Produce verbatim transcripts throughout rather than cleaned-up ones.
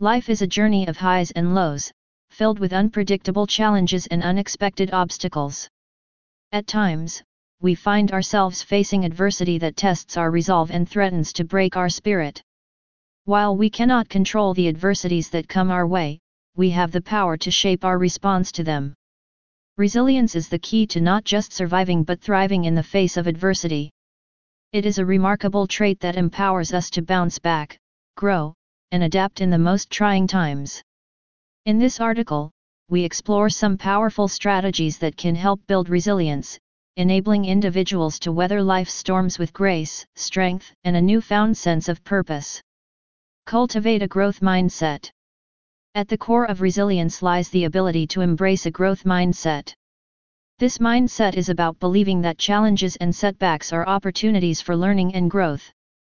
Life is a journey of highs and lows, filled with unpredictable challenges and unexpected obstacles. At times, we find ourselves facing adversity that tests our resolve and threatens to break our spirit. While we cannot control the adversities that come our way, we have the power to shape our response to them. Resilience is the key to not just surviving but thriving in the face of adversity. It is a remarkable trait that empowers us to bounce back, grow, and adapt in the most trying times. In this article, we explore some powerful strategies that can help build resilience, enabling individuals to weather life's storms with grace, strength, and a newfound sense of purpose. Cultivate a growth mindset. At the core of resilience lies the ability to embrace a growth mindset. This mindset is about believing that challenges and setbacks are opportunities for learning and growth.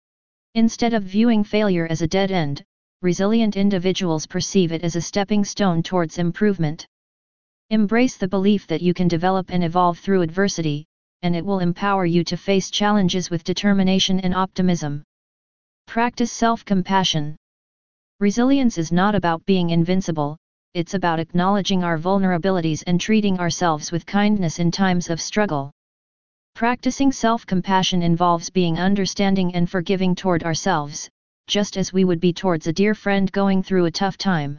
Instead of viewing failure as a dead end, resilient individuals perceive it as a stepping stone towards improvement. Embrace the belief that you can develop and evolve through adversity, and it will empower you to face challenges with determination and optimism. Practice self-compassion. Resilience is not about being invincible, it's about acknowledging our vulnerabilities and treating ourselves with kindness in times of struggle. Practicing self-compassion involves being understanding and forgiving toward ourselves, just as we would be towards a dear friend going through a tough time.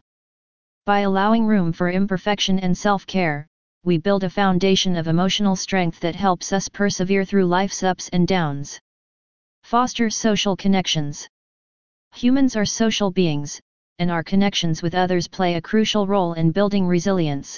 By allowing room for imperfection and self-care, we build a foundation of emotional strength that helps us persevere through life's ups and downs. Foster social connections. Humans are social beings, and our connections with others play a crucial role in building resilience.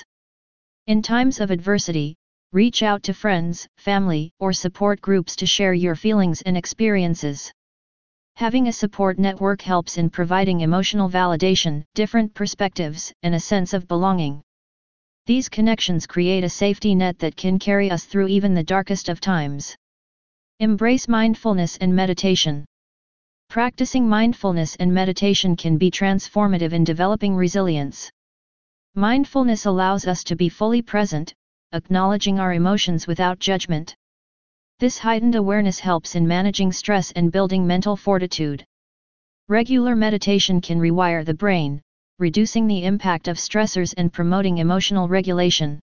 In times of adversity, reach out to friends, family, or support groups to share your feelings and experiences. Having a support network helps in providing emotional validation, different perspectives, and a sense of belonging. These connections create a safety net that can carry us through even the darkest of times. Embrace mindfulness and meditation. Practicing mindfulness and meditation can be transformative in developing resilience. Mindfulness allows us to be fully present, acknowledging our emotions without judgment. This heightened awareness helps in managing stress and building mental fortitude. Regular meditation can rewire the brain, reducing the impact of stressors and promoting emotional regulation.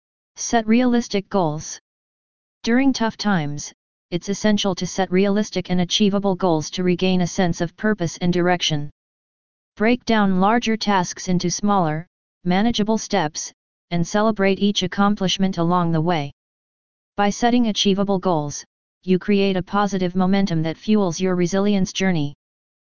Set realistic goals. During tough times, it's essential to set realistic and achievable goals to regain a sense of purpose and direction. Break down larger tasks into smaller, manageable steps, and celebrate each accomplishment along the way. By setting achievable goals, you create a positive momentum that fuels your resilience journey.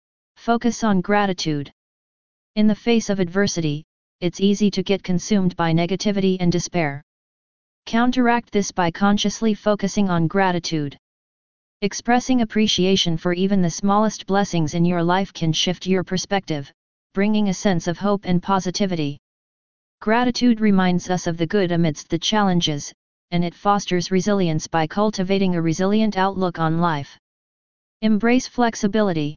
Focus on gratitude. In the face of adversity, it's easy to get consumed by negativity and despair. Counteract this by consciously focusing on gratitude. Expressing appreciation for even the smallest blessings in your life can shift your perspective, bringing a sense of hope and positivity. Gratitude reminds us of the good amidst the challenges, and it fosters resilience by cultivating a resilient outlook on life. Embrace flexibility.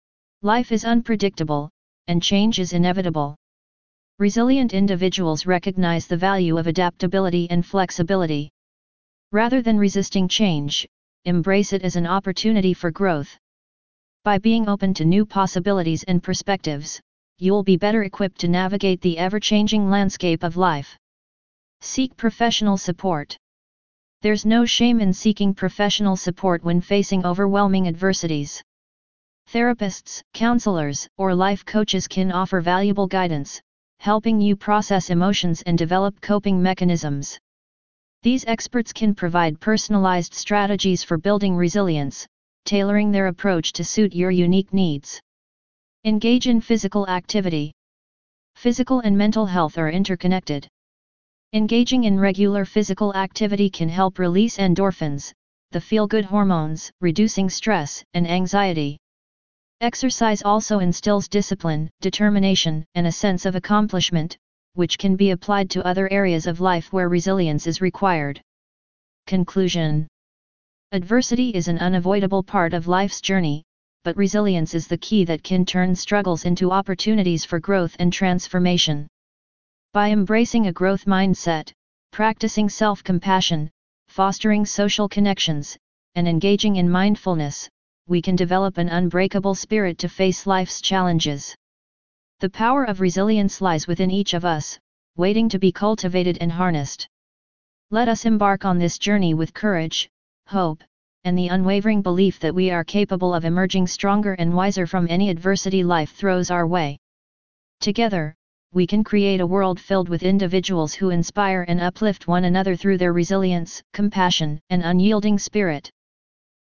Life is unpredictable, and change is inevitable. Resilient individuals recognize the value of adaptability and flexibility. Rather than resisting change, embrace it as an opportunity for growth. By being open to new possibilities and perspectives, you'll be better equipped to navigate the ever-changing landscape of life. Seek professional support. There's no shame in seeking professional support when facing overwhelming adversities. Therapists, counselors, or life coaches can offer valuable guidance, helping you process emotions and develop coping mechanisms. These experts can provide personalized strategies for building resilience, tailoring their approach to suit your unique needs. Engage in physical activity. Physical and mental health are interconnected. Engaging in regular physical activity can help release endorphins, the feel-good hormones, reducing stress and anxiety. Exercise also instills discipline, determination, and a sense of accomplishment, which can be applied to other areas of life where resilience is required. Conclusion. Adversity is an unavoidable part of life's journey, but resilience is the key that can turn struggles into opportunities for growth and transformation. By embracing a growth mindset, practicing self-compassion, fostering social connections, and engaging in mindfulness, we can develop an unbreakable spirit to face life's challenges. The power of resilience lies within each of us, waiting to be cultivated and harnessed. Let us embark on this journey with courage, hope, and the unwavering belief that we are capable of emerging stronger and wiser from any adversity life throws our way. Together, we can create a world filled with individuals who inspire and uplift one another through their resilience, compassion, and unyielding spirit.